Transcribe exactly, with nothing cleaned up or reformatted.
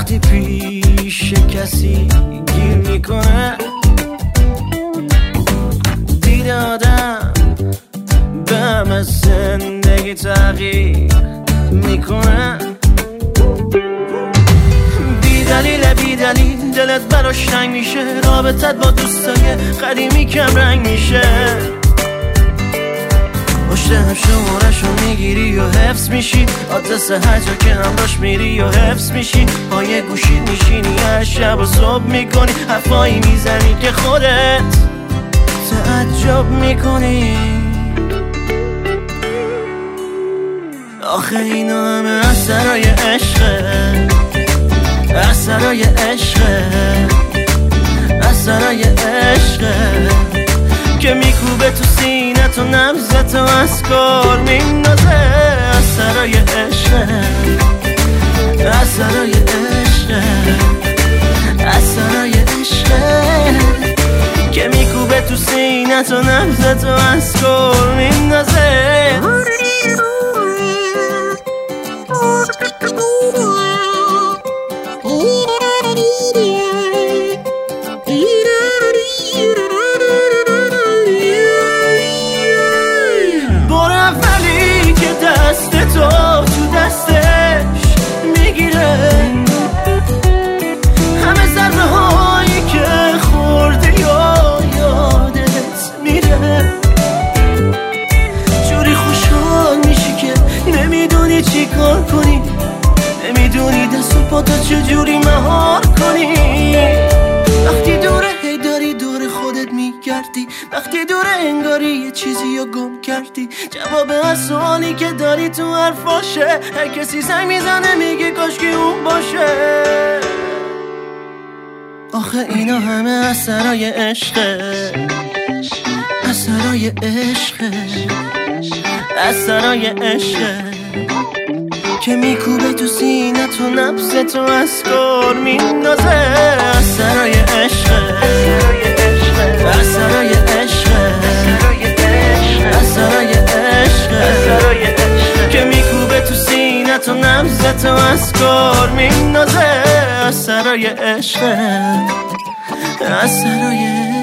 وقتی پیش کسی گیر میکنه دید آدم به همه زندگی تغییر میکنه. بی دلیل بی دلیل دلت براش تنگ میشه، رابطت با دوستای قدیمی کم رنگ میشه. پشت هم شمارشو میگیری و حفظ میشی، آدرس هر جا که همراش میری و حفظ میشی. با یه گوشید میشینی هر شب و صبح میکنی، حرفایی میزنی که خودت تعجب میکنی. آخه اینا همه اثرای عشقه، اثرای عشقه، اثرای عشقه که میکوبه تو سینه تو نبضت و از کار میندازه. اثرای عشقه، اثرای عشقه، اثرای عشقه که میکوبه تو سینه تو نبضت و از کار میندازه. بار اولی که دست تو تو دستش میگیره، همه ضربه هایی که خورده یا یادت میره. جوری خوشحال میشی که نمیدونی چی کار کنی، نمیدونی دست و پاتو چجوری مهار کنی. وقتی دوره هی داری دور خودت میگردی، وقتی دوره انگاری یه چیزی رو گم کردی. جواب هر سوالی که داری تو حرفاشه، هر کسی زنگ میزنه میگه کاشکی اون باشه. آخه اینا همه اثرای عشقه، اثرای عشقه، اثرای عشقه که میکوبه تو سینه تو نبض تو از کار میندازه. اثرای عشقه، اثرای عشقه، اثرای عشقه که میکوبه تو سینه تو نبض تو از کار میندازه. اثرای عشقه، اثرای